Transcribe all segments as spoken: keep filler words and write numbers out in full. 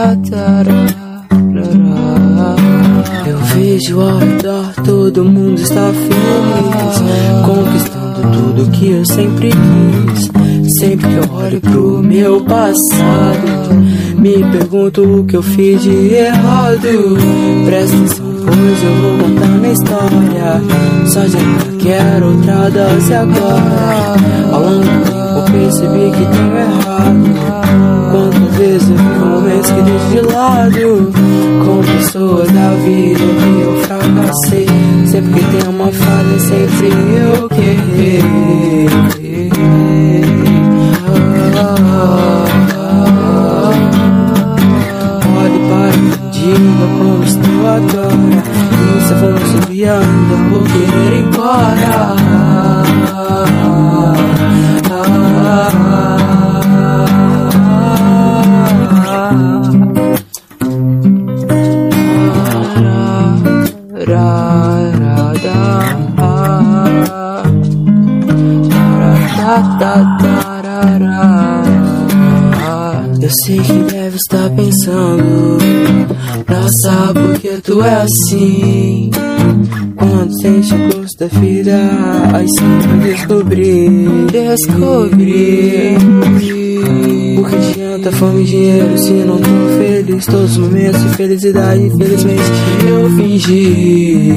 Eu vejo ao redor, todo mundo está feliz, conquistando tudo que eu sempre quis. Sempre que eu olho pro meu passado, me pergunto o que eu fiz de errado. Presta atenção, pois eu vou contar minha história. Só já quero outra dose agora. Ao longo do tempo eu percebi que tenho errado. Quantas vezes eu vi momentos que deixo de lado, com pessoas da vida que eu fracassei. Sempre que tem uma falha, sempre eu querer. Olhe para mim, diga como estou agora. E se eu vou subir ainda, vou querer ir embora. Eu sei que deve estar pensando, nossa, porque tu é assim. Quando sente o gosto da vida, aí sim vai descobrir, descobrir. O que adianta fome e dinheiro se não tô feliz? Todos os momentos de felicidade, infelizmente eu fingi.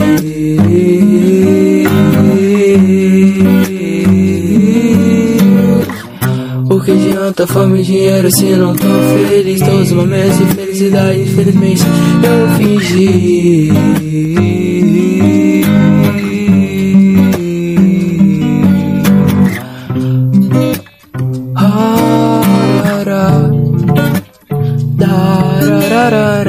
O que adianta fome e dinheiro se não tô feliz? Todos os momentos de felicidade, infelizmente eu fingi. Ah, da, da, da, da, da.